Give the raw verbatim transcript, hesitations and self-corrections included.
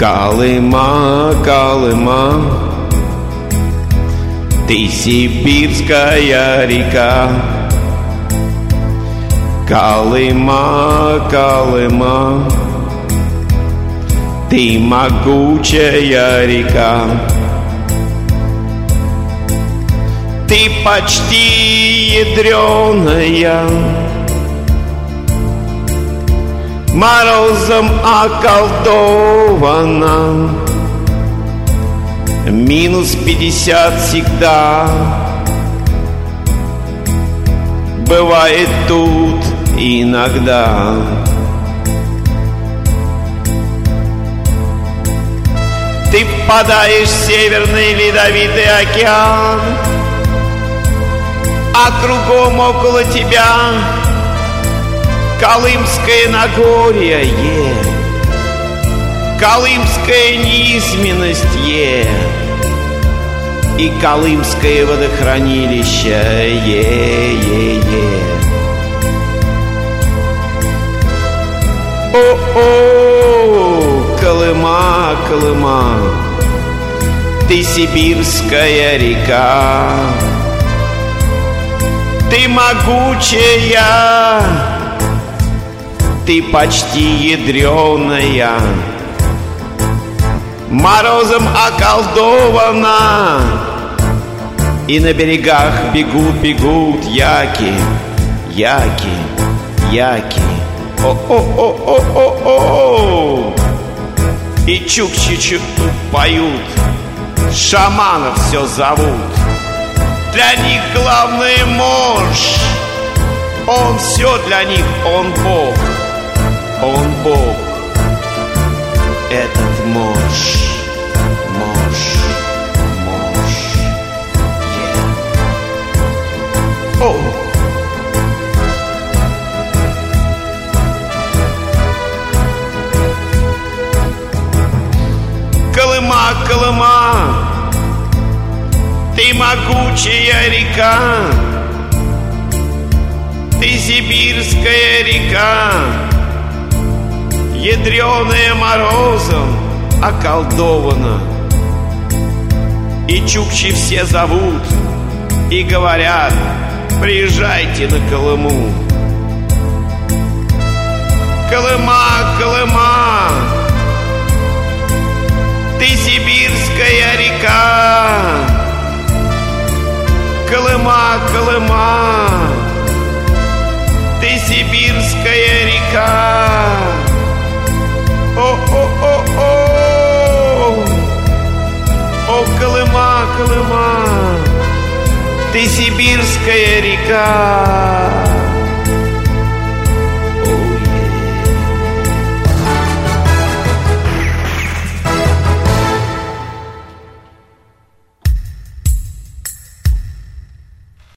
Колыма, Колыма, ты сибирская река. Колыма, Колыма, ты могучая река. Ты почти ядреная, морозом околдована. Минус пятьдесят всегда бывает тут иногда. Ты впадаешь в Северный Ледовитый океан, а кругом около тебя Колымское Нагорье, Колымская низменность и Колымское водохранилище. Е-е-е. О-о, Колыма, Колыма, ты сибирская река. Ты могучая, ты почти ядреная, морозом околдована. И на берегах бегут, бегут яки, яки, яки. О-о-о-о-о-о. И чукчи тут поют, шаманов все зовут. Для них главный морж, он все для них, он Бог, он Бог. Этот морж, морж, морж, yeah. О! Колыма, Колыма, ты могучая река. Ты сибирская река, ядреная морозом околдована. И чукчи все зовут и говорят: приезжайте на Колыму. Колыма, Колыма, ты сибирская река. Колыма, Колыма, ты сибирская река. О-о-о-о, о, Колыма, Колыма, ты сибирская река.